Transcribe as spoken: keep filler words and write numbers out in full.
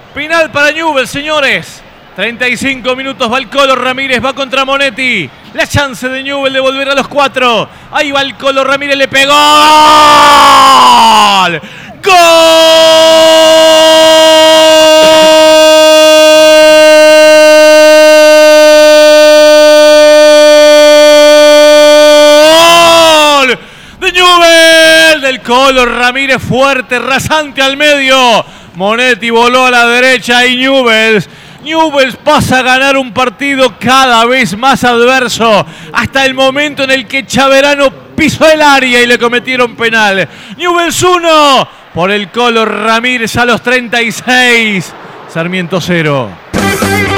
Penal para Newell's, señores. treinta y cinco minutos, va el Colo Ramírez, va contra Monetti. La chance de Newell's de volver a los cuatro. Ahí va el Colo Ramírez, le pegó. ¡Gol! ¡Gol! De Newell's, del Colo Ramírez, fuerte, rasante al medio. Monetti voló a la derecha y Newell's. Newell's pasa a ganar un partido cada vez más adverso hasta el momento en el que Chaverano pisó el área y le cometieron penal. Newell's uno por el Colo Ramírez a los treinta y seis. Sarmiento cero.